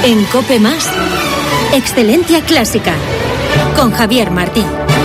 En COPE+, Excelencia Clásica, con Javier Martín.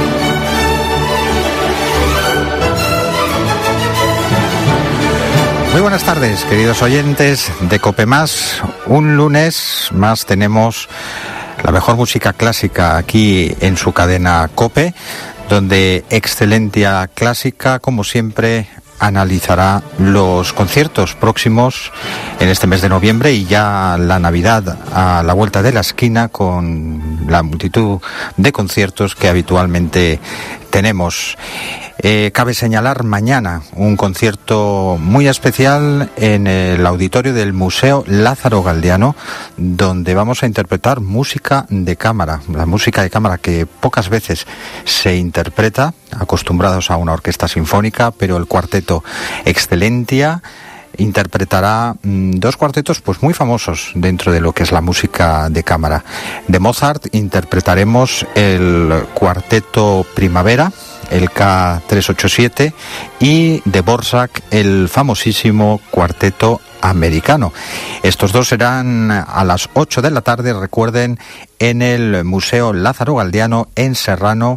Muy buenas tardes, queridos oyentes de COPE+. Un lunes más tenemos la mejor música clásica aquí en su cadena COPE, donde Excelencia Clásica, como siempre, analizará los conciertos próximos en este mes de noviembre y ya la Navidad a la vuelta de la esquina, con la multitud de conciertos que habitualmente tenemos. Cabe señalar mañana un concierto muy especial en el auditorio del Museo Lázaro Galdiano, donde vamos a interpretar música de cámara, la música de cámara que pocas veces se interpreta, acostumbrados a una orquesta sinfónica, pero el cuarteto Excelencia interpretará dos cuartetos pues muy famosos dentro de lo que es la música de cámara. De Mozart interpretaremos el cuarteto Primavera, el K387, y de Dvořák el famosísimo cuarteto americano. Estos dos serán a las 8 de la tarde, recuerden, en el Museo Lázaro Galdiano en Serrano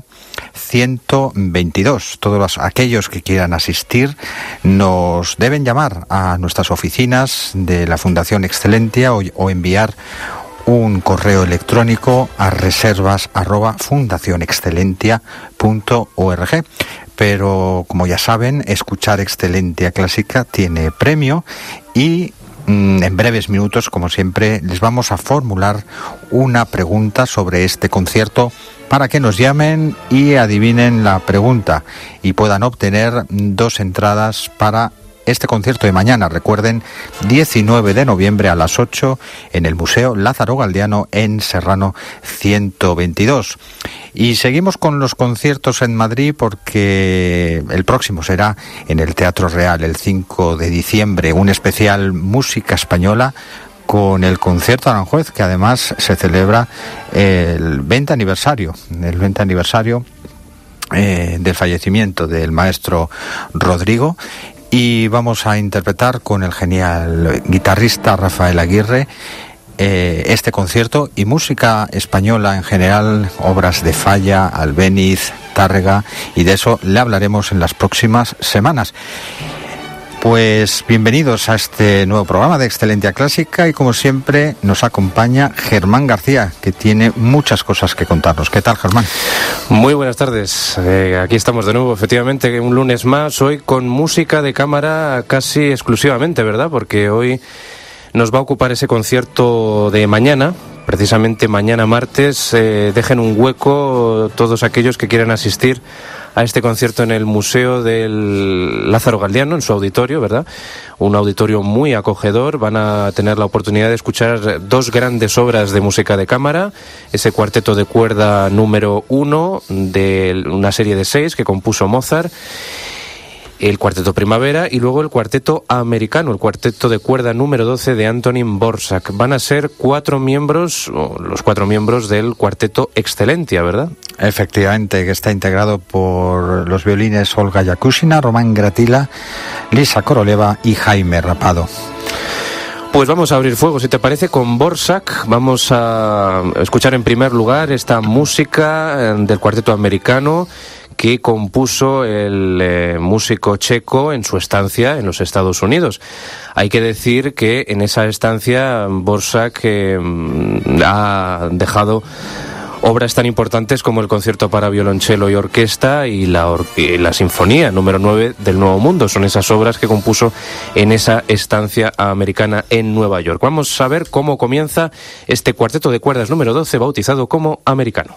122. Todos aquellos que quieran asistir nos deben llamar a nuestras oficinas de la Fundación Excelencia o enviar un correo electrónico a reservas@fundacionexcelentia.org. Pero, como ya saben, escuchar Excelencia Clásica tiene premio y en breves minutos, como siempre, les vamos a formular una pregunta sobre este concierto para que nos llamen y adivinen la pregunta y puedan obtener 2 entradas para este concierto de mañana. Recuerden, 19 de noviembre a las 8 en el Museo Lázaro Galdiano en Serrano 122. Y seguimos con los conciertos en Madrid, porque el próximo será en el Teatro Real el 5 de diciembre, un especial música española con el concierto Aranjuez, que además se celebra el 20 aniversario del fallecimiento del maestro Rodrigo. Y vamos a interpretar con el genial guitarrista Rafael Aguirre este concierto y música española en general, obras de Falla, Albéniz, Tárrega, y de eso le hablaremos en las próximas semanas. Pues bienvenidos a este nuevo programa de Excelencia Clásica, y como siempre nos acompaña Germán García, que tiene muchas cosas que contarnos. ¿Qué tal, Germán? Muy buenas tardes, aquí estamos de nuevo, efectivamente, un lunes más, hoy con música de cámara casi exclusivamente, ¿verdad? Porque hoy nos va a ocupar ese concierto de mañana. Precisamente mañana martes, dejen un hueco todos aquellos que quieran asistir a este concierto en el Museo del Lázaro Galdiano, en su auditorio, ¿verdad? Un auditorio muy acogedor. Van a tener la oportunidad de escuchar 2 grandes obras de música de cámara, ese cuarteto de cuerda número 1 de una serie de 6 que compuso Mozart, el cuarteto Primavera y luego el cuarteto americano, el cuarteto de cuerda número 12 de Antonín Dvořák. Van a ser 4 miembros, los 4 miembros del cuarteto Excelencia, ¿verdad? Efectivamente, que está integrado por los violines Olga Yakushina, Román Gratila, Lisa Koroleva y Jaime Rapado. Pues vamos a abrir fuego, si te parece, con Dvořák. Vamos a escuchar en primer lugar esta música del cuarteto americano que compuso el músico checo en su estancia en los Estados Unidos. Hay que decir que en esa estancia Dvořák ha dejado obras tan importantes como el concierto para violonchelo y orquesta y la sinfonía número 9 del Nuevo Mundo. Son esas obras que compuso en esa estancia americana en Nueva York. Vamos a ver cómo comienza este cuarteto de cuerdas número 12, bautizado como americano.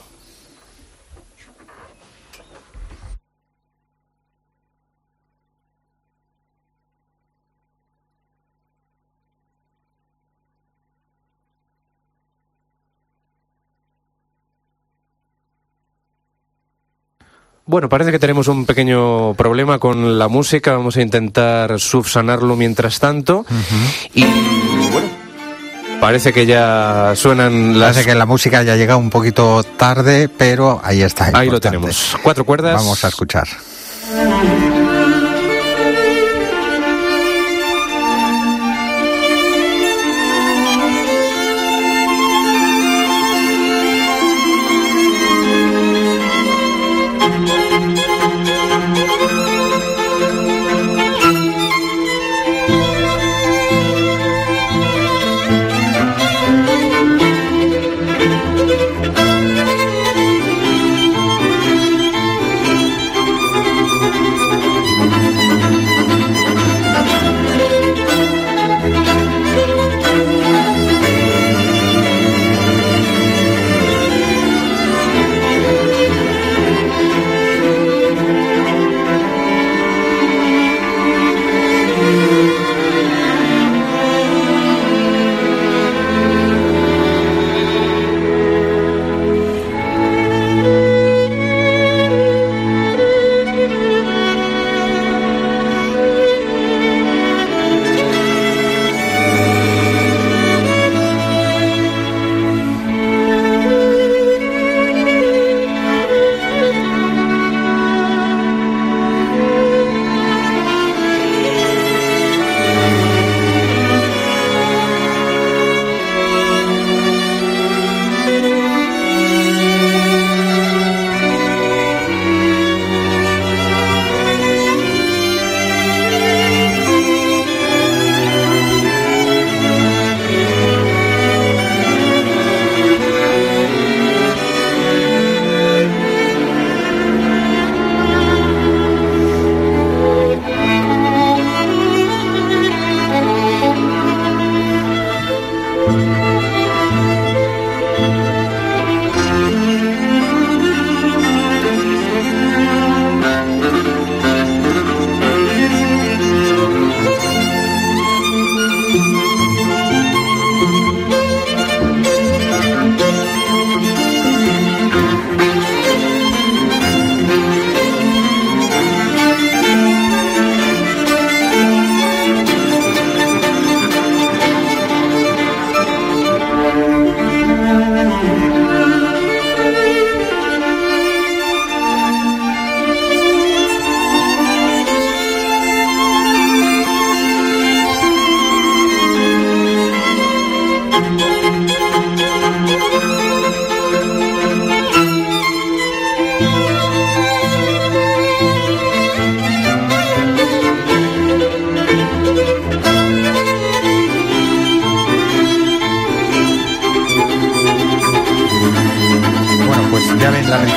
Bueno, parece que tenemos un pequeño problema con la música. Vamos a intentar subsanarlo mientras tanto. Y bueno, parece que ya suenan las... Parece que la música ya llega un poquito tarde, pero ahí está. Ahí importante. Lo tenemos. 4 cuerdas. Vamos a escuchar.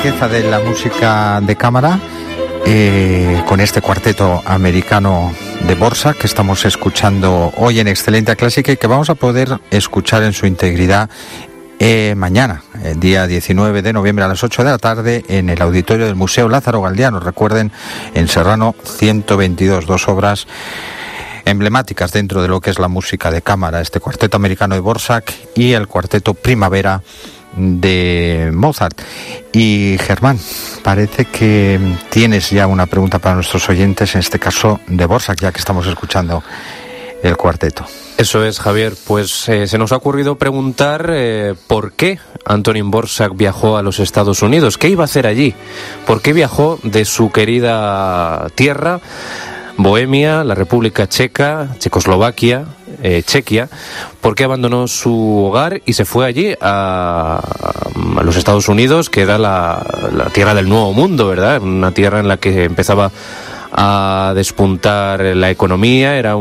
riqueza de la música de cámara con este cuarteto americano de Dvorak que estamos escuchando hoy en Excelencia Clásica y que vamos a poder escuchar en su integridad mañana, el día 19 de noviembre a las 8 de la tarde en el auditorio del Museo Lázaro Galdiano. Recuerden, en Serrano 122, dos obras emblemáticas dentro de lo que es la música de cámara, este cuarteto americano de Dvorak y el cuarteto Primavera de Mozart. Y Germán, parece que tienes ya una pregunta para nuestros oyentes, en este caso de Dvorak, ya que estamos escuchando el cuarteto. Eso es, Javier. Pues se nos ha ocurrido preguntar por qué Antonín Dvorak viajó a los Estados Unidos. ¿Qué iba a hacer allí? ¿Por qué viajó de su querida tierra, Bohemia, la República Checa, Checoslovaquia, Chequia? ¿Por qué abandonó su hogar y se fue allí a los Estados Unidos, que era la tierra del Nuevo Mundo, ¿verdad? Una tierra en la que empezaba a despuntar la economía, era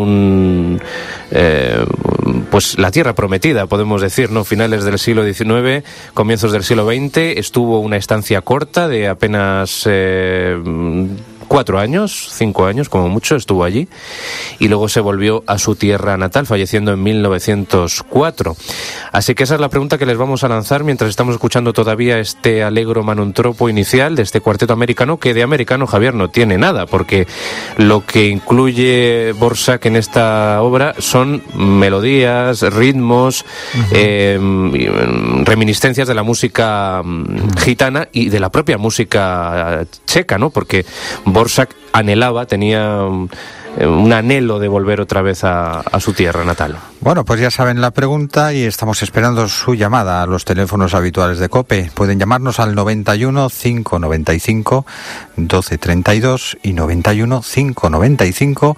pues la tierra prometida, podemos decir, ¿no? Finales del siglo XIX, comienzos del siglo XX, estuvo una estancia corta de apenas 4 años, 5 años como mucho, estuvo allí y luego se volvió a su tierra natal, falleciendo en 1904. Así que esa es la pregunta que les vamos a lanzar mientras estamos escuchando todavía este Allegro Manuntropo inicial de este cuarteto americano, que de americano, Javier, no tiene nada, porque lo que incluye Dvorak en esta obra son melodías, ritmos, reminiscencias de la música gitana y de la propia música checa, ¿no? Porque Dvorak anhelaba, tenía un anhelo de volver otra vez a su tierra natal. Bueno, pues ya saben la pregunta y estamos esperando su llamada a los teléfonos habituales de COPE. Pueden llamarnos al 91 595 1232 y 91 595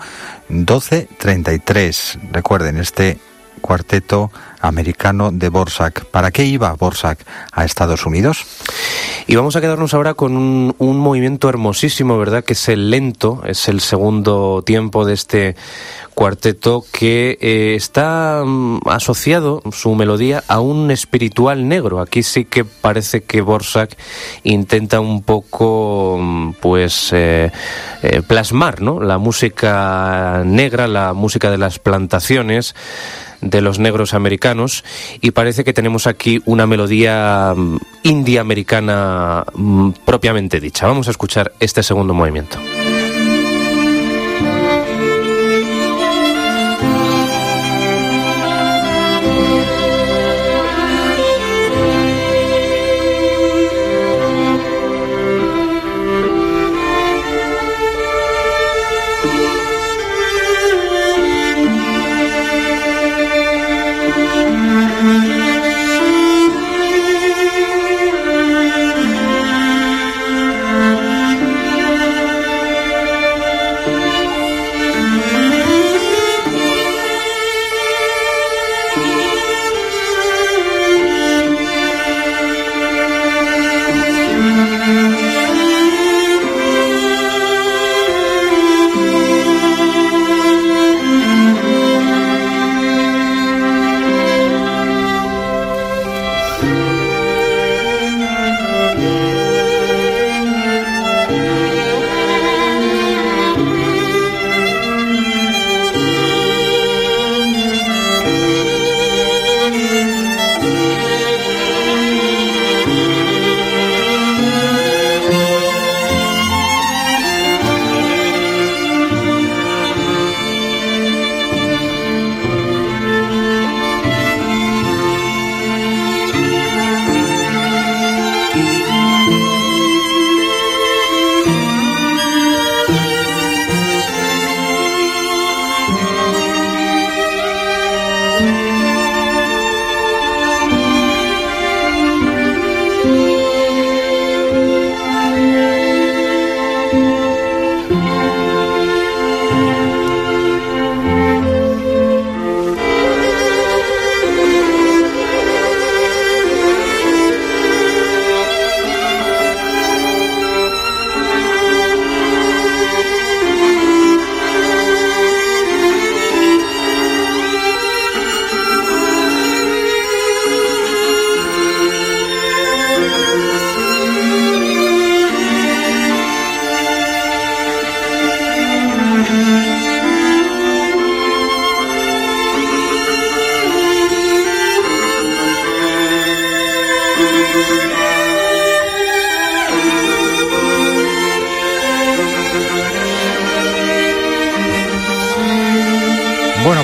1233. Recuerden, este cuarteto americano de Dvorak. ¿Para qué iba Dvorak a Estados Unidos? Y vamos a quedarnos ahora con un movimiento hermosísimo, ¿verdad? Que es el lento, es el segundo tiempo de este cuarteto que está asociado, su melodía, a un espiritual negro. Aquí sí que parece que Dvorak intenta un poco, pues, plasmar, ¿no? La música negra, la música de las plantaciones, de los negros americanos, y parece que tenemos aquí una melodía india americana propiamente dicha. Vamos a escuchar este segundo movimiento.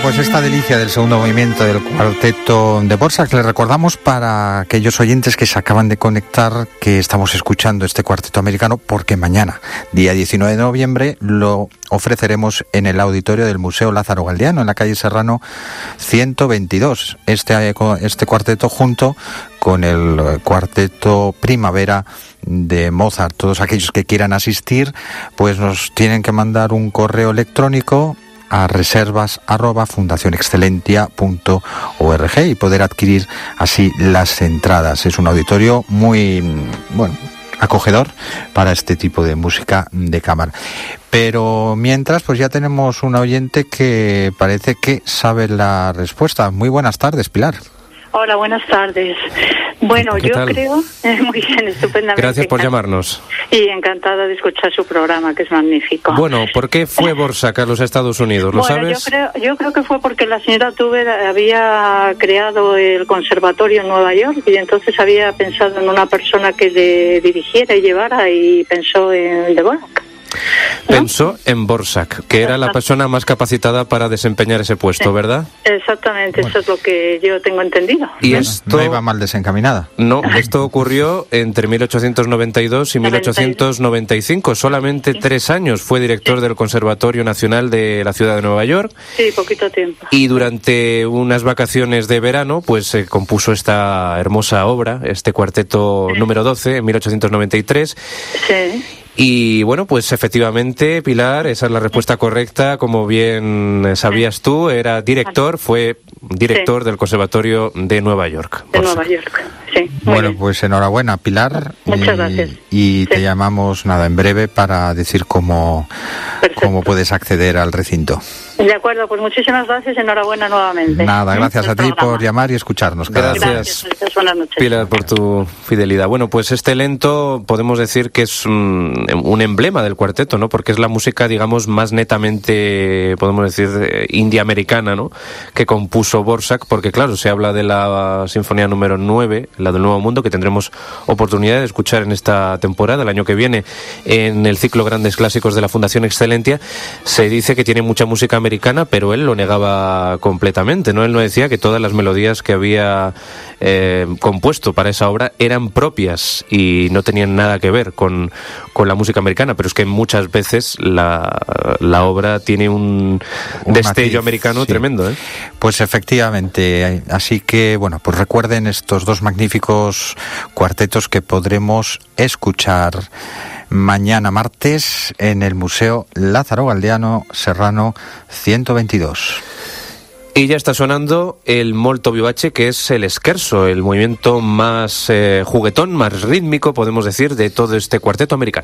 pues esta delicia del segundo movimiento del cuarteto de Dvořák, les recordamos para aquellos oyentes que se acaban de conectar que estamos escuchando este cuarteto americano porque mañana, día 19 de noviembre, lo ofreceremos en el auditorio del Museo Lázaro Galdiano, en la calle Serrano 122. Este cuarteto junto con el cuarteto Primavera de Mozart. Todos aquellos que quieran asistir, pues nos tienen que mandar un correo electrónico a reservas@fundacionexcelentia.org y poder adquirir así las entradas. Es un auditorio muy, acogedor para este tipo de música de cámara. Pero mientras, pues ya tenemos un oyente que parece que sabe la respuesta. Muy buenas tardes, Pilar. Hola, buenas tardes. Bueno, yo creo... muy bien, estupendamente. Gracias por llamarnos. Y encantada de escuchar su programa, que es magnífico. Bueno, ¿por qué fue Dvořák a los Estados Unidos? ¿Lo sabes? Yo creo que fue porque la señora Tuber había creado el conservatorio en Nueva York y entonces había pensado en una persona que le dirigiera y llevara y pensó en Dvořák. Pensó en Dvořák, que era la persona más capacitada para desempeñar ese puesto, ¿verdad? Exactamente, eso es lo que yo tengo entendido. Y esto no iba mal desencaminada. No, esto ocurrió entre 1892 y 1895. Solamente 3 años fue director del Conservatorio Nacional de la ciudad de Nueva York. Sí, poquito tiempo. Y durante unas vacaciones de verano, pues compuso esta hermosa obra, este cuarteto número 12, en 1893. Sí. Y bueno, pues efectivamente, Pilar, esa es la respuesta correcta. Como bien sabías tú, fue director del Conservatorio de Nueva York. De Nueva York, sí. Bueno, pues enhorabuena, Pilar. Muchas gracias. Y te llamamos en breve para decir cómo puedes acceder al recinto. De acuerdo, pues muchísimas gracias, enhorabuena nuevamente. Nada, gracias a ti por llamar y escucharnos. Gracias, buenas noches. Pilar, por tu fidelidad. Bueno, pues este lento podemos decir que es un emblema del cuarteto, ¿no? Porque es la música, digamos, más netamente, podemos decir, india-americana, ¿no? Que compuso Dvořák, porque claro, se habla de la Sinfonía número 9, la del Nuevo Mundo, que tendremos oportunidad de escuchar en esta temporada, el año que viene, en el ciclo Grandes Clásicos de la Fundación Excelentia. Se dice que tiene mucha música americana, pero él lo negaba completamente, ¿no? Él no decía que todas las melodías que había compuesto para esa obra eran propias y no tenían nada que ver con la música americana, pero es que muchas veces la obra tiene un destello matiz, americano tremendo, ¿eh? Pues efectivamente, así que bueno, pues recuerden estos dos magníficos cuartetos que podremos escuchar mañana martes en el Museo Lázaro Galdiano, Serrano 122. Y ya está sonando el molto vivace, que es el scherzo, el movimiento más juguetón, más rítmico, podemos decir, de todo este cuarteto americano.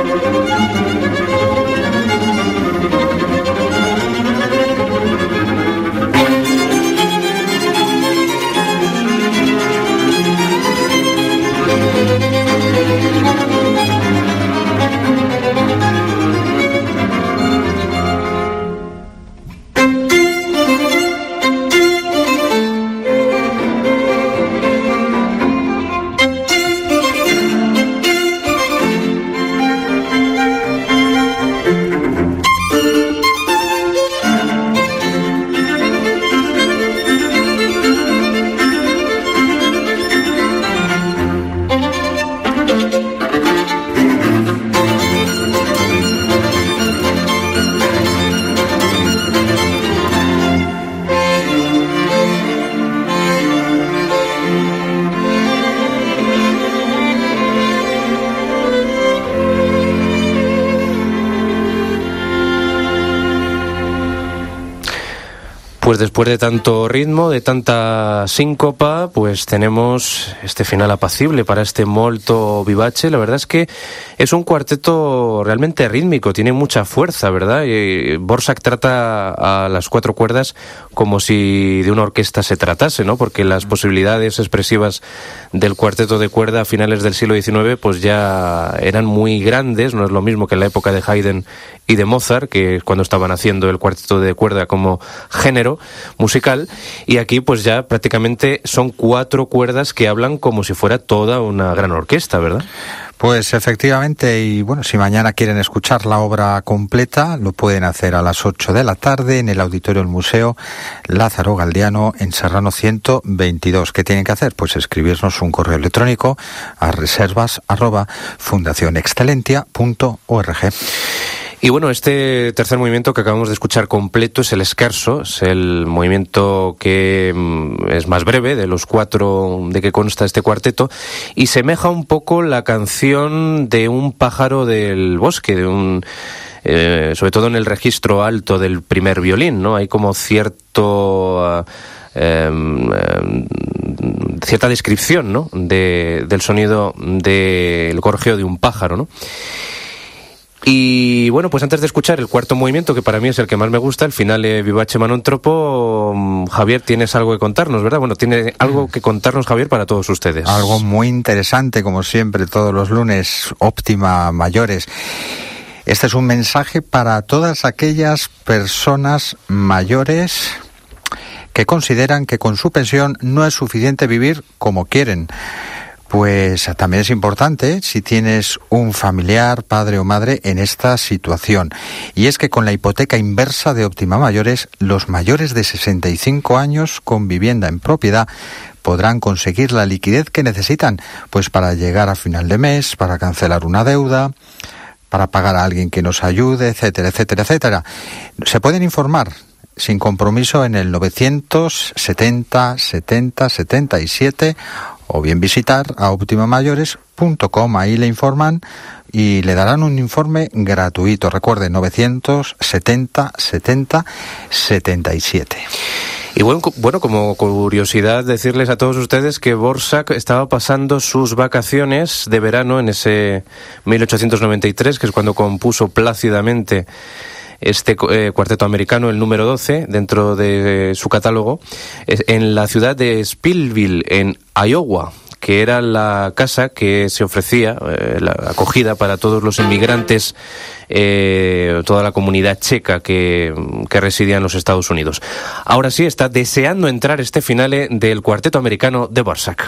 Pues después de tanto ritmo, de tanta síncopa, pues tenemos este final apacible para este molto vivace. La verdad es que es un cuarteto realmente rítmico, tiene mucha fuerza, ¿verdad? Y Dvořák trata a las cuatro cuerdas como si de una orquesta se tratase, ¿no? Porque las posibilidades expresivas del cuarteto de cuerda a finales del siglo XIX pues ya eran muy grandes, no es lo mismo que en la época de Haydn y de Mozart, que es cuando estaban haciendo el cuarteto de cuerda como género musical, y aquí pues ya prácticamente son cuatro cuerdas que hablan como si fuera toda una gran orquesta, ¿verdad? Pues efectivamente, y bueno, si mañana quieren escuchar la obra completa, lo pueden hacer a las 8 de la tarde en el auditorio del Museo Lázaro Galdiano en Serrano 122. ¿Qué tienen que hacer? Pues escribirnos un correo electrónico a reservas@fundacionexcelentia.org. Y bueno, este tercer movimiento que acabamos de escuchar completo es el Scherzo, es el movimiento que es más breve de los cuatro de que consta este cuarteto, y semeja un poco la canción de un pájaro del bosque, de un sobre todo en el registro alto del primer violín, ¿no? Hay como cierta descripción, ¿no? del sonido del gorjeo de un pájaro, ¿no? Y bueno, pues antes de escuchar el cuarto movimiento, que para mí es el que más me gusta, el finale vivace manon troppo, Javier, tienes algo que contarnos, ¿verdad? Bueno, tiene algo que contarnos, Javier, para todos ustedes. Algo muy interesante, como siempre, todos los lunes, Óptima Mayores. Este es un mensaje para todas aquellas personas mayores que consideran que con su pensión no es suficiente vivir como quieren. Pues también es importante si tienes un familiar, padre o madre en esta situación. Y es que con la hipoteca inversa de Óptima Mayores, los mayores de 65 años con vivienda en propiedad podrán conseguir la liquidez que necesitan, pues para llegar a final de mes, para cancelar una deuda, para pagar a alguien que nos ayude, etcétera, etcétera, etcétera. Se pueden informar sin compromiso en el 970 70 77 o bien visitar a optimamayores.com. Ahí le informan y le darán un informe gratuito. Recuerden, 970 70 77. Y bueno, como curiosidad, decirles a todos ustedes que Dvořák estaba pasando sus vacaciones de verano en ese 1893, que es cuando compuso plácidamente este cuarteto americano, el número 12, dentro de su catálogo, en la ciudad de Spillville, en Iowa, que era la casa que se ofrecía, la acogida para todos los inmigrantes, toda la comunidad checa que residía en los Estados Unidos. Ahora sí, está deseando entrar este finale del cuarteto americano de Dvořák.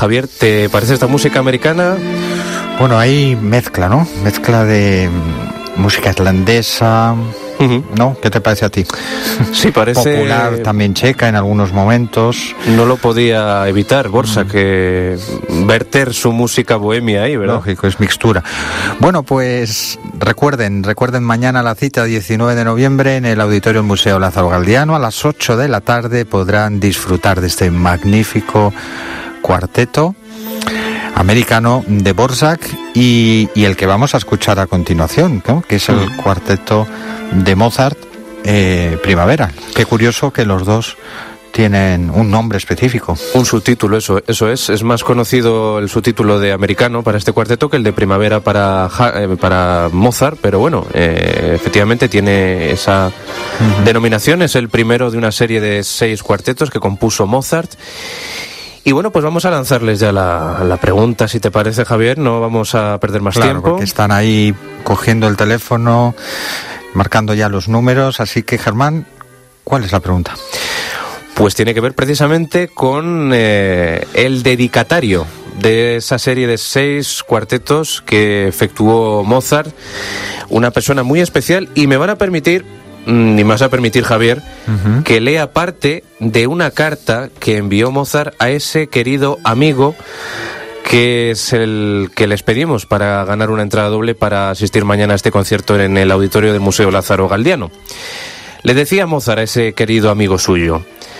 Javier, ¿te parece esta música americana? Bueno, hay mezcla, ¿no? Mezcla de música irlandesa, ¿no? ¿Qué te parece a ti? Sí, parece... Popular, también checa en algunos momentos. No lo podía evitar, Borsa, que verter su música bohemia ahí, ¿verdad? Lógico, es mixtura. Bueno, pues recuerden mañana la cita 19 de noviembre en el Auditorio del Museo Lázaro Galdiano. A las 8 de la tarde podrán disfrutar de este magnífico cuarteto americano de Dvorak y el que vamos a escuchar a continuación, ¿no? Que es el cuarteto de Mozart, Primavera. Qué curioso que los dos tienen un nombre específico. Un subtítulo, eso es. Es más conocido el subtítulo de americano para este cuarteto que el de Primavera para Mozart, pero bueno, efectivamente tiene esa denominación. Es el primero de una serie de 6 cuartetos que compuso Mozart. Y bueno, pues vamos a lanzarles ya la pregunta, si te parece, Javier. No vamos a perder más tiempo. Porque están ahí cogiendo el teléfono, marcando ya los números. Así que, Germán, ¿cuál es la pregunta? Pues tiene que ver precisamente con el dedicatario de esa serie de 6 cuartetos que efectuó Mozart. Una persona muy especial, y me vas a permitir, Javier, que lea parte de una carta que envió Mozart a ese querido amigo, que es el que les pedimos para ganar una entrada doble para asistir mañana a este concierto en el auditorio del Museo Lázaro Galdiano. Le decía Mozart a ese querido amigo suyo: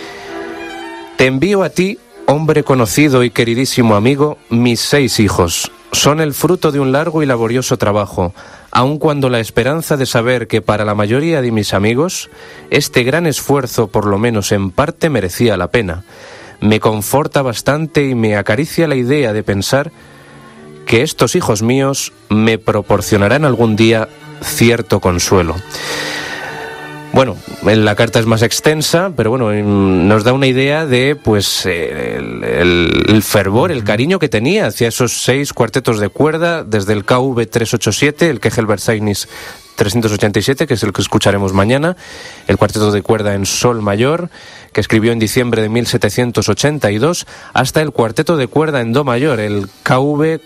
te envío a ti, hombre conocido y queridísimo amigo, mis 6 hijos. Son el fruto de un largo y laborioso trabajo, aun cuando la esperanza de saber que para la mayoría de mis amigos este gran esfuerzo, por lo menos en parte, merecía la pena. Me conforta bastante y me acaricia la idea de pensar que estos hijos míos me proporcionarán algún día cierto consuelo. Bueno, la carta es más extensa, pero bueno, nos da una idea de pues el fervor, el cariño que tenía hacia esos 6 cuartetos de cuerda, desde el KV 387, el Kegel Versainis 387, que es el que escucharemos mañana, el cuarteto de cuerda en sol mayor, que escribió en diciembre de 1782, hasta el cuarteto de cuerda en do mayor, el KV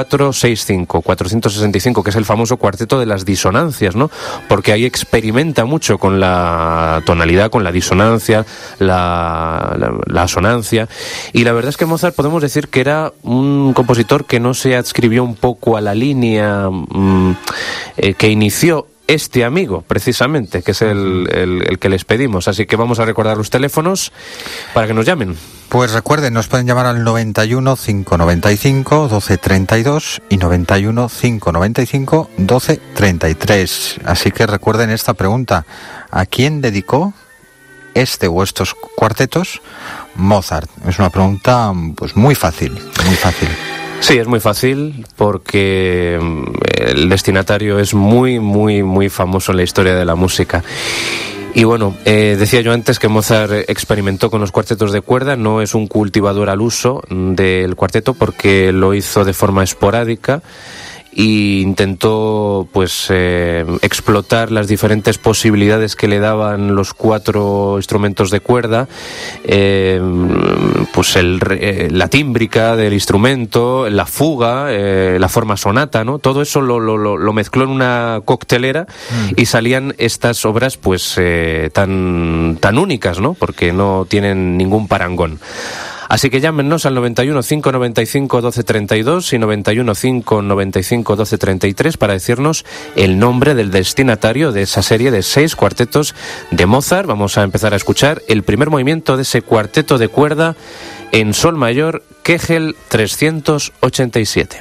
465, que es el famoso cuarteto de las disonancias, ¿no? Porque ahí experimenta mucho con la tonalidad, con la disonancia, la asonancia, y la verdad es que Mozart podemos decir que era un compositor que no se adscribió un poco a la línea que inició este amigo, precisamente, que es el que les pedimos. Así que vamos a recordar los teléfonos para que nos llamen. Pues recuerden, nos pueden llamar al 91 595 1232 y 91 595 1233. Así que recuerden esta pregunta: ¿a quién dedicó este o estos cuartetos Mozart? Es una pregunta pues muy fácil, muy fácil. Sí, es muy fácil porque el destinatario es muy, muy, muy famoso en la historia de la música. Y bueno, decía yo antes que Mozart experimentó con los cuartetos de cuerda. No es un cultivador al uso del cuarteto porque lo hizo de forma esporádica y intentó pues explotar las diferentes posibilidades que le daban los 4 instrumentos de cuerda, pues la tímbrica del instrumento, la fuga, la forma sonata, ¿no? Todo eso lo mezcló en una coctelera y salían estas obras pues tan únicas, ¿no? Porque no tienen ningún parangón. Así que llámenos al 91 595 1232 y 91 595 1233 para decirnos el nombre del destinatario de esa serie de 6 cuartetos de Mozart. Vamos a empezar a escuchar el primer movimiento de ese cuarteto de cuerda en sol mayor, Kegel 387.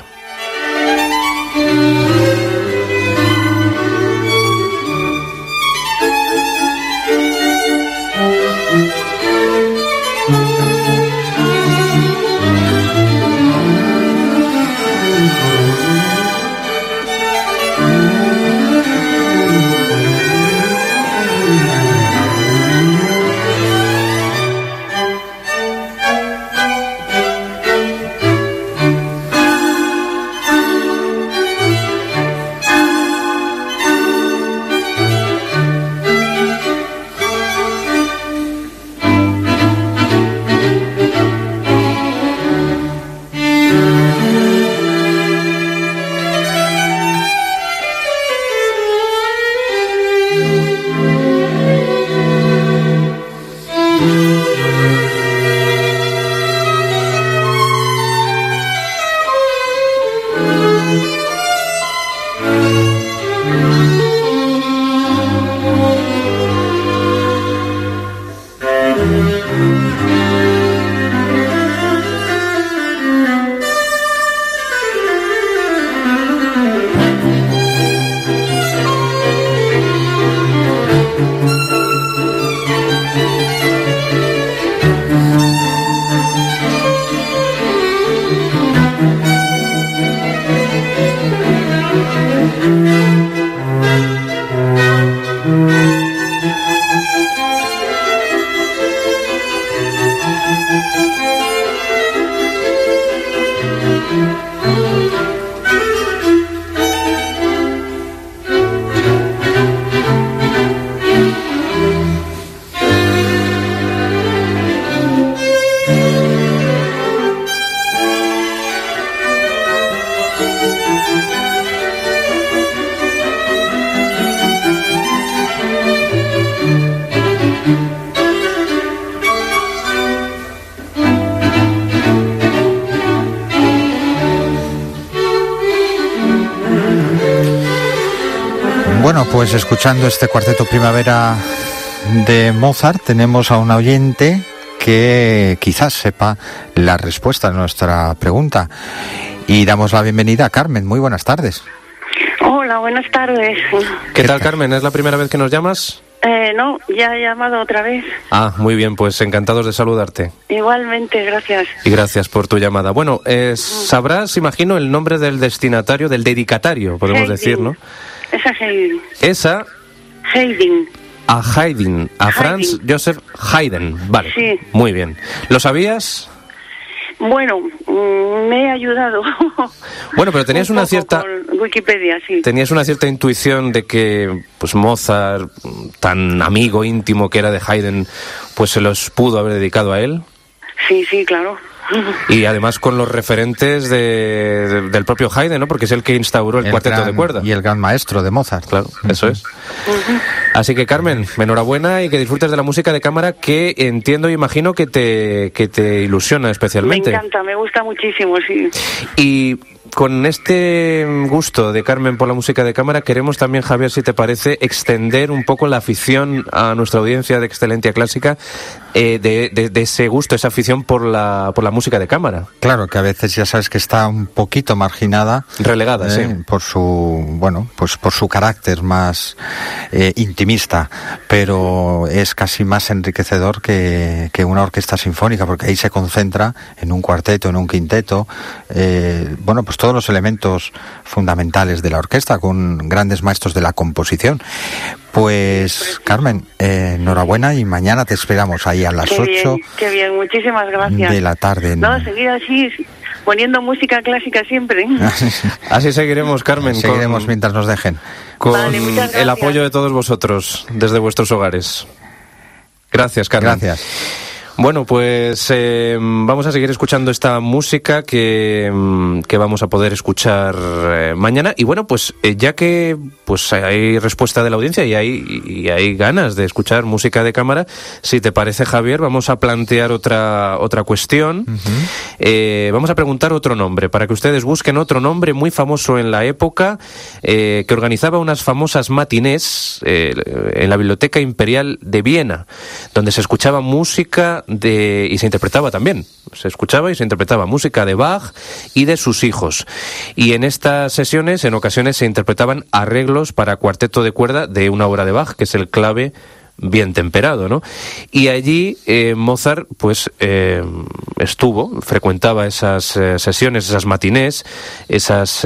Bueno, pues escuchando este cuarteto Primavera de Mozart, tenemos a un oyente que quizás sepa la respuesta a nuestra pregunta. Y damos la bienvenida a Carmen. Muy buenas tardes. Hola, buenas tardes. ¿Qué tal, Carmen? ¿Es la primera vez que nos llamas? No, ya he llamado otra vez. Ah, muy bien, pues encantados de saludarte. Igualmente, gracias. Y gracias por tu llamada. Bueno, sabrás, imagino, el nombre del destinatario, del dedicatario, podemos decir, ¿no? Esa Haydn. Esa... Haydn. A Haydn, a Franz Joseph Haydn. Vale, sí. Muy bien. ¿Lo sabías? Bueno, me he ayudado. Bueno, pero tenías una cierta... Con Wikipedia, sí. Tenías una cierta intuición de que, pues, Mozart, tan amigo íntimo que era de Haydn, pues se los pudo haber dedicado a él. Sí, sí, claro. Y además con los referentes del propio Haydn, ¿no? Porque es el que instauró el cuarteto de cuerda. Y el gran maestro de Mozart. Claro, eso es. Así que, Carmen, enhorabuena y que disfrutes de la música de cámara, que entiendo y imagino que te ilusiona especialmente. Me encanta, me gusta muchísimo, sí. Y con este gusto de Carmen por la música de cámara, queremos también, Javier, si te parece, extender un poco la afición a nuestra audiencia de Excelentia Clásica, de ese gusto, esa afición por la música de cámara. Claro, que a veces ya sabes que está un poquito marginada. Relegada, sí. Por su carácter más intimista, pero es casi más enriquecedor que una orquesta sinfónica, porque ahí se concentra en un cuarteto, en un quinteto, pues todos los elementos fundamentales de la orquesta, con grandes maestros de la composición. Pues, Carmen, enhorabuena, y mañana te esperamos ahí a las 8. Qué bien, muchísimas gracias. De la tarde. No, seguir así, poniendo música clásica siempre. Así seguiremos, Carmen. Seguiremos mientras nos dejen. Con el apoyo de todos vosotros, desde vuestros hogares. Gracias, Carmen. Gracias. Bueno, pues vamos a seguir escuchando esta música que vamos a poder escuchar mañana. Y bueno, pues ya que pues hay respuesta de la audiencia y hay ganas de escuchar música de cámara, si te parece, Javier, vamos a plantear otra cuestión. Uh-huh. Vamos a preguntar otro nombre, para que ustedes busquen otro nombre muy famoso en la época, que organizaba unas famosas matinés en la Biblioteca Imperial de Viena, donde se escuchaba música y se interpretaba también. Se escuchaba y se interpretaba música de Bach y de sus hijos. Y en estas sesiones, en ocasiones, se interpretaban arreglos para cuarteto de cuerda de una obra de Bach, que es el Clave bien temperado, ¿no? Y allí Mozart, pues, frecuentaba esas sesiones, esas matinés, esas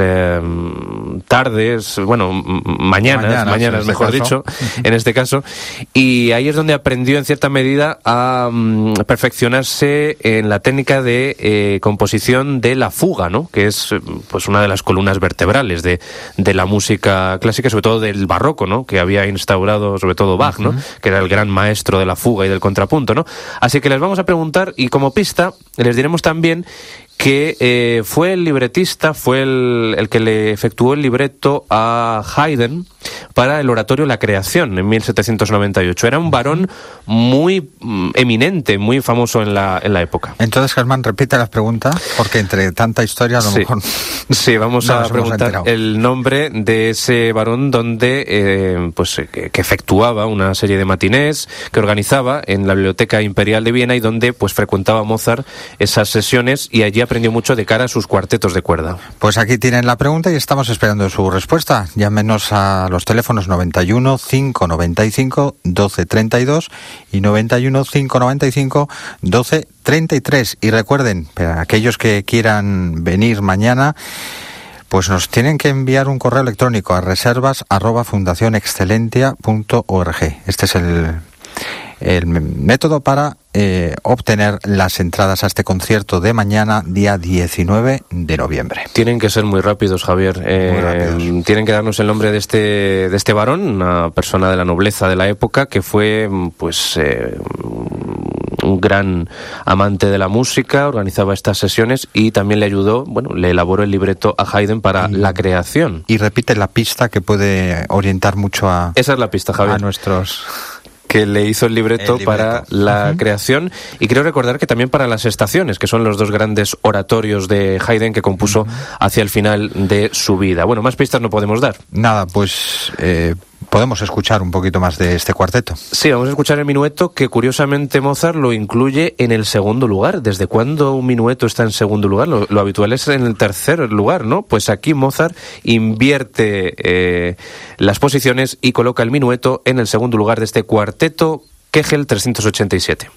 tardes, mañanas, mejor dicho, en este caso, y ahí es donde aprendió en cierta medida a perfeccionarse en la técnica de composición de la fuga, ¿no? Que es, pues, una de las columnas vertebrales de la música clásica, sobre todo del barroco, ¿no? Que había instaurado sobre todo Bach, ¿no? Que era el gran maestro de la fuga y del contrapunto, ¿no? Así que les vamos a preguntar, y como pista les diremos también que fue el libretista, fue el que le efectuó el libreto a Haydn para el oratorio La Creación en 1798. Era un varón muy eminente, muy famoso en la época. Entonces, Germán, repite las preguntas, porque entre tanta historia a lo mejor... Sí, vamos a preguntar el nombre de ese varón donde que efectuaba una serie de matinés, que organizaba en la Biblioteca Imperial de Viena, y donde pues frecuentaba Mozart esas sesiones, y allí aprendió mucho de cara a sus cuartetos de cuerda. Pues aquí tienen la pregunta y estamos esperando su respuesta. Llámenos a los teléfonos 91 595 1232 y 91 595 1233. Y recuerden, para aquellos que quieran venir mañana, pues nos tienen que enviar un correo electrónico a reservas@fundacionexcelentia.org. Este es el método para obtener las entradas a este concierto de mañana, día 19 de noviembre. Tienen que ser muy rápidos, Javier. Muy rápidos. Tienen que darnos el nombre de este varón, una persona de la nobleza de la época, que fue pues un gran amante de la música, organizaba estas sesiones y también le ayudó, le elaboró el libreto a Haydn para La Creación. Y repite la pista, que puede orientar mucho a... Esa es la pista, Javier. A nuestros... Que le hizo el libreto para La Creación, y creo recordar que también para Las Estaciones, que son los dos grandes oratorios de Haydn que compuso hacia el final de su vida. Bueno, más pistas no podemos dar. Nada, pues podemos escuchar un poquito más de este cuarteto. Sí, vamos a escuchar el minueto, que curiosamente Mozart lo incluye en el segundo lugar. ¿Desde cuándo un minueto está en segundo lugar? Lo habitual es en el tercer lugar, ¿no? Pues aquí Mozart invierte las posiciones y coloca el minueto en el segundo lugar de este cuarteto Kegel 387.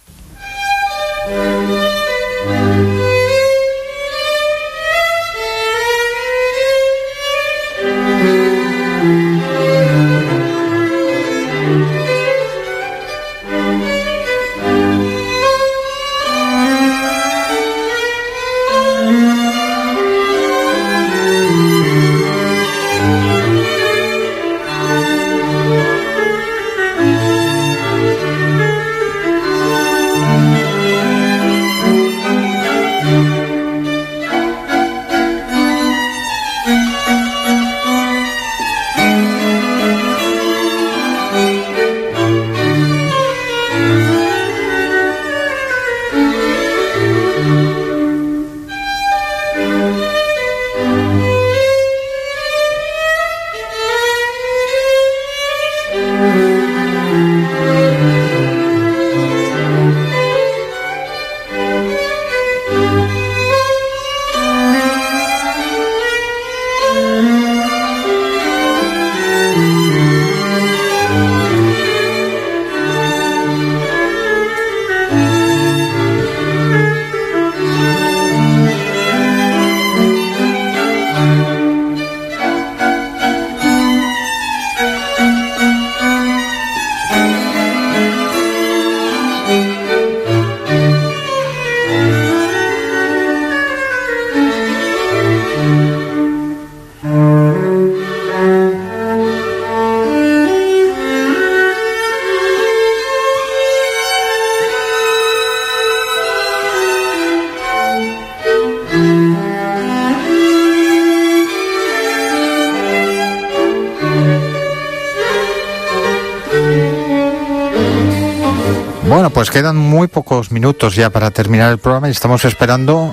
Bueno, pues quedan muy pocos minutos ya para terminar el programa y estamos esperando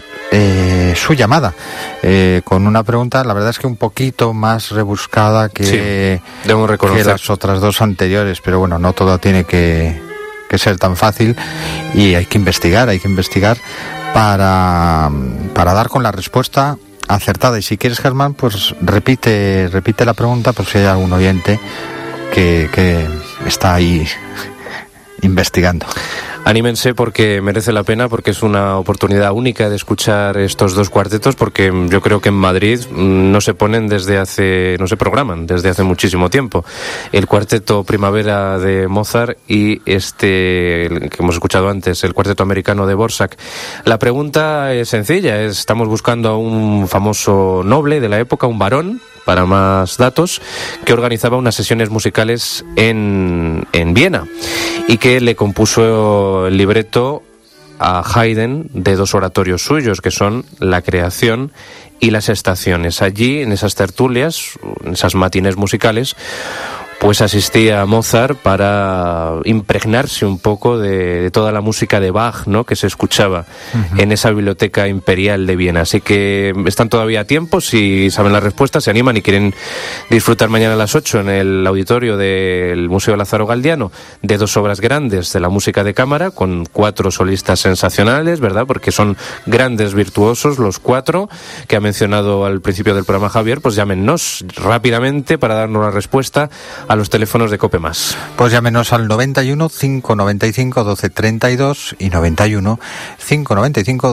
su llamada con una pregunta, la verdad es que un poquito más rebuscada que las otras dos anteriores, pero bueno, no todo tiene que ser tan fácil y hay que investigar para dar con la respuesta acertada. Y si quieres, Germán, pues repite la pregunta por si hay algún oyente que está ahí investigando. Anímense porque merece la pena, porque es una oportunidad única de escuchar estos dos cuartetos, porque yo creo que en Madrid no se programan desde hace muchísimo tiempo. El cuarteto Primavera de Mozart y el que hemos escuchado antes, el cuarteto americano de Dvořák. La pregunta es sencilla, estamos buscando a un famoso noble de la época, un barón, para más datos, que organizaba unas sesiones musicales en Viena y que le compuso el libreto a Haydn de dos oratorios suyos, que son La Creación y Las Estaciones. Allí, en esas tertulias, en esas matines musicales, pues asistía Mozart para impregnarse un poco de toda la música de Bach, ¿no?, que se escuchaba en esa biblioteca imperial de Viena. Así que están todavía a tiempo, si saben la respuesta, se animan y quieren disfrutar mañana a las 8 en el auditorio del Museo Lázaro Galdiano de dos obras grandes de la música de cámara, con 4 solistas sensacionales, ¿verdad?, porque son grandes virtuosos los 4 que ha mencionado al principio del programa Javier. Pues llámenos rápidamente para darnos la respuesta a los teléfonos de COPE+. Pues llámenos al 91 595 1232 y 91 595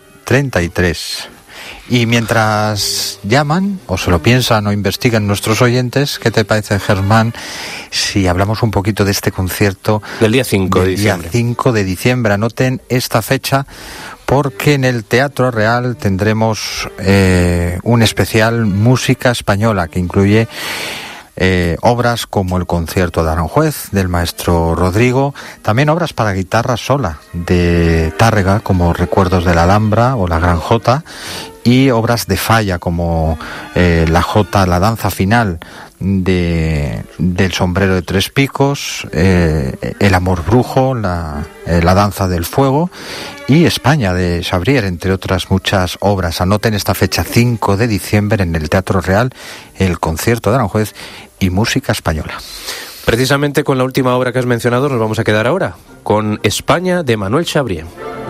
1233. Y mientras llaman, o se lo piensan o investigan nuestros oyentes, ¿qué te parece, Germán, si hablamos un poquito de este concierto del día 5 de diciembre? Día 5 de diciembre. Anoten esta fecha, porque en el Teatro Real tendremos un especial música española que incluye obras como el concierto de Aranjuez del maestro Rodrigo, también obras para guitarra sola de Tárrega como Recuerdos de la Alhambra o La Gran Jota, y obras de Falla como la Danza Final del sombrero de tres picos, El amor brujo, la danza del fuego y España de Chabrier, entre otras muchas obras. Anoten esta fecha, 5 de diciembre, en el Teatro Real, el concierto de Aranjuez y música española. Precisamente con la última obra que has mencionado nos vamos a quedar ahora, con España de Manuel Chabrier.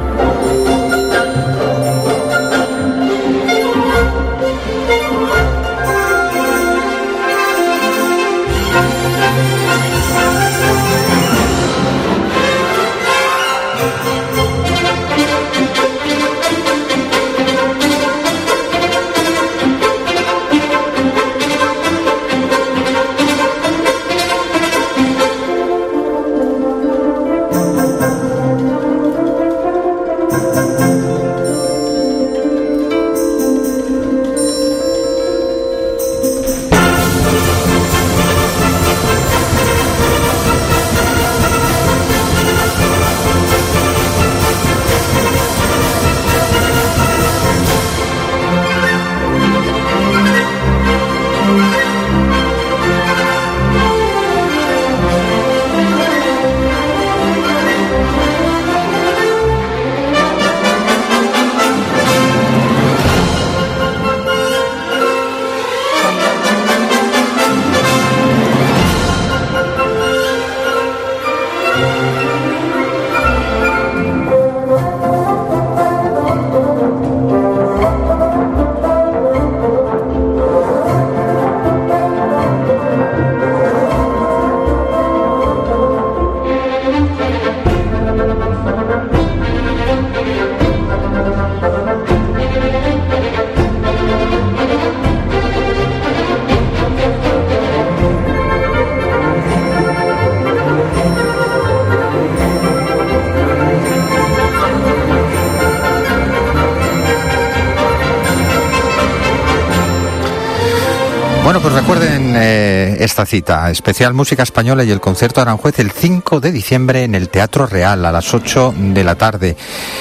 Bueno, pues recuerden esta cita, especial música española y el concierto de Aranjuez el 5 de diciembre en el Teatro Real a las 8 de la tarde.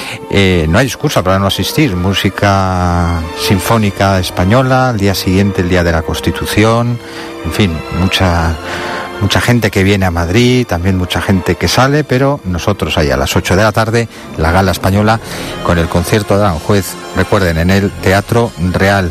No hay excusa para no asistir, música sinfónica española, al día siguiente el Día de la Constitución, en fin, mucha gente que viene a Madrid, también mucha gente que sale, pero nosotros ahí a las 8 de la tarde, la gala española con el concierto de Aranjuez, recuerden, en el Teatro Real.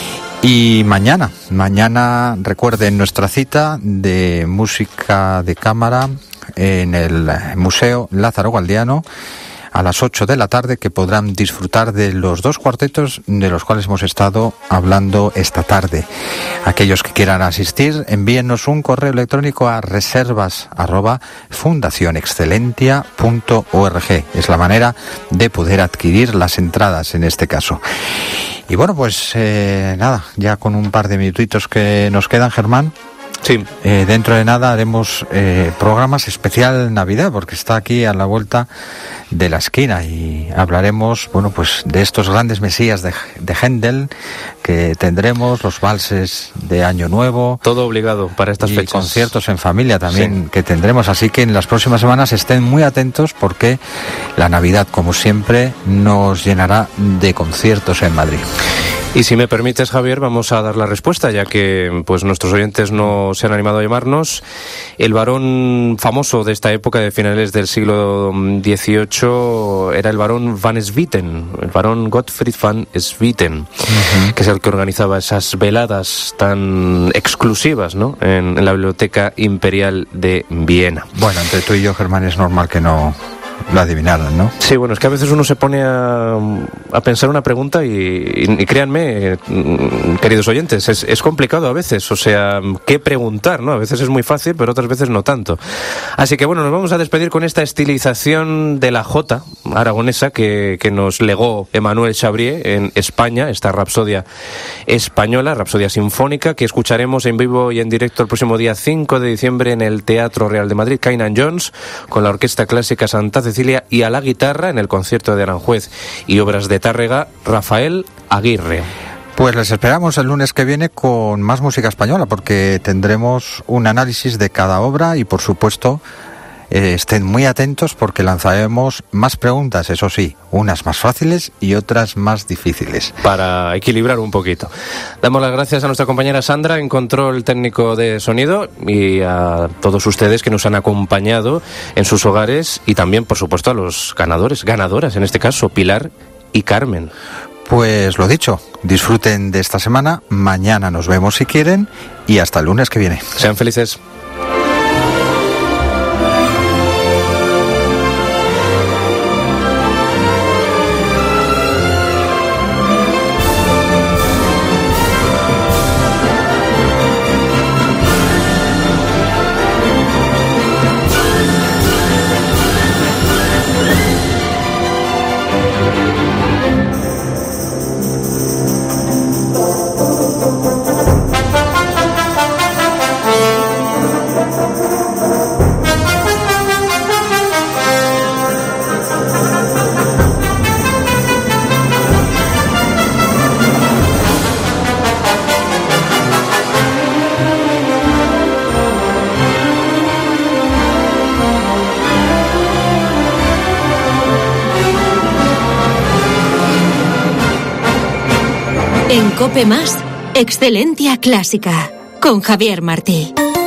Y mañana recuerden nuestra cita de música de cámara en el Museo Lázaro Galdiano a las 8 de la tarde, que podrán disfrutar de los dos cuartetos de los cuales hemos estado hablando esta tarde. Aquellos que quieran asistir, envíennos un correo electrónico a reservas@fundacionexcelentia.org. Es la manera de poder adquirir las entradas en este caso. Y bueno, pues nada, ya con un par de minutitos que nos quedan, Germán. Sí. Dentro de nada haremos programas especial Navidad, porque está aquí a la vuelta de la esquina, y hablaremos, bueno, pues de estos grandes mesías de Händel que tendremos, los valses de Año Nuevo. Todo obligado para estas fechas. Y conciertos en familia también que tendremos, así que en las próximas semanas estén muy atentos, porque la Navidad, como siempre, nos llenará de conciertos en Madrid. Y si me permites, Javier, vamos a dar la respuesta, ya que pues nuestros oyentes no se han animado a llamarnos. El varón famoso de esta época, de finales del siglo XVIII, era el varón Van Swieten, el varón Gottfried van Swieten, que es el que organizaba esas veladas tan exclusivas, ¿no?, en la Biblioteca Imperial de Viena. Bueno, entre tú y yo, Germán, es normal que no lo adivinaron, ¿no? Sí, bueno, es que a veces uno se pone a pensar una pregunta y créanme, queridos oyentes, es complicado a veces, o sea, ¿qué preguntar, no? A veces es muy fácil, pero otras veces no tanto. Así que bueno, nos vamos a despedir con esta estilización de la jota aragonesa que nos legó Emmanuel Chabrier en España, esta rapsodia española, rapsodia sinfónica, que escucharemos en vivo y en directo el próximo día 5 de diciembre en el Teatro Real de Madrid, Kainan Jones, con la Orquesta Clásica Santa Cecilia, y a la guitarra en el concierto de Aranjuez y obras de Tárrega, Rafael Aguirre. Pues les esperamos el lunes que viene con más música española, porque tendremos un análisis de cada obra y, por supuesto, estén muy atentos porque lanzaremos más preguntas, eso sí, unas más fáciles y otras más difíciles. Para equilibrar un poquito. Damos las gracias a nuestra compañera Sandra en control técnico de sonido y a todos ustedes que nos han acompañado en sus hogares y también, por supuesto, a los ganadoras, en este caso, Pilar y Carmen. Pues lo dicho, disfruten de esta semana, mañana nos vemos si quieren y hasta el lunes que viene. Sean felices. En COPE+, Excelencia Clásica, con Javier Martí.